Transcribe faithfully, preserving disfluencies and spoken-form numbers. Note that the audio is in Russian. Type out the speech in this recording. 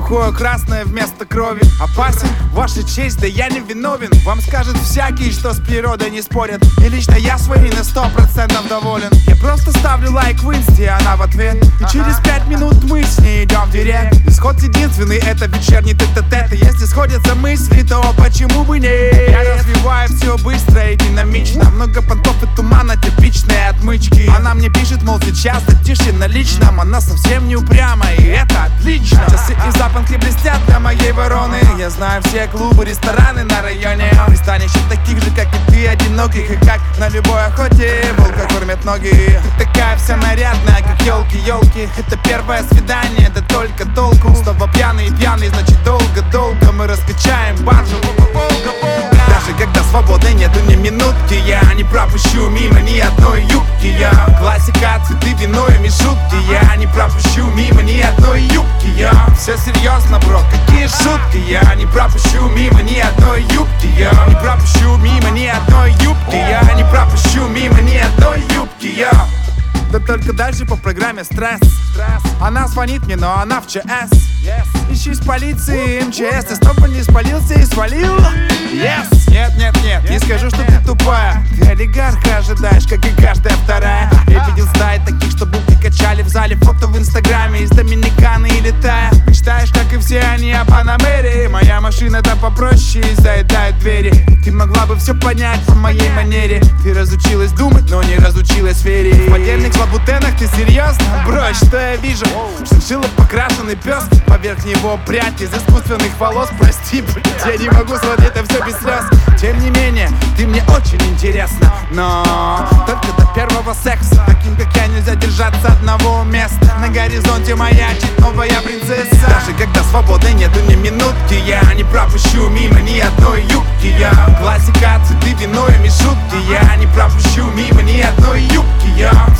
сухое красное вместо крови. Опасен, ваша честь, да я не виновен. Вам скажут всякие, что с природой не спорят. И лично я своей на сто процентов доволен. Я просто ставлю лайк в инсте, она в ответ. И через пять минут мы с ней идем в директ. Исход единственный, это вечерний тет-а-тет. И если сходятся мысли, то почему бы не? Я развиваю все быстро и динамично. Много понтов и тумана, типичные отмычки. Она мне пишет, мол, сейчас затишье на личном. Она совсем не упряма, и это отлично. Часы и запонки блестят для моей вороны. Я знаю все клубы, рестораны на районе. Пристанище таких же, как и ты, одиноких. И как на любой охоте волка кормят ноги. Ты такая вся нарядная, как елки, елки. Это первое свидание, да только толку. Снова пьяный и пьяный, значит долго-долго мы раскачаем баржу. Даже когда свободы нету ни минутки, я не пропущу мимо ни одной юбки. Я классика, цветы, вино и шутки. Я не пропущу мимо ни одной юбки. Я все серьезно, бро, какие шутки. Я не пропущу мимо ни одной юбки. Я не пропущу мимо ни одной юбки. Я не пропущу мимо ни одной юбки. Я да только дальше по программе стресс. Она звонит мне, но она в ЧС. Ищу из полиции, МЧС. Ты снова не спалился и свалил? Yes. Нет, нет, нет, не скажу, что ты тупая. Ты олигарха ожидаешь, как и каждая вторая. Я видел стаи таких, что булки качали в зале. Фото в инстаграме из Доминиканы и летая. Мечтаешь, как и все они, о Панамере. Моя машина там попроще и заедает двери. Ты могла бы все понять по моей манере. Ты разучилась думать, но не разучилась верить. В поддельных лабутенах ты серьезно? Брось, что я вижу? Шиншилла покрашенный пес. Поверх него прядь из искусственных волос. Прости, блядь, я не могу смотреть это все без слез. Тем не менее, ты мне очень интересна. Но только до первого секса. Таким, как я, нельзя держаться одного места. На горизонте маячит новая принцесса. Даже когда свободы нету ни минутки, я не пропущу мимо ни одной юбки. Я классика, цветы, вино и шутки. Я не пропущу мимо ни одной юбки. Я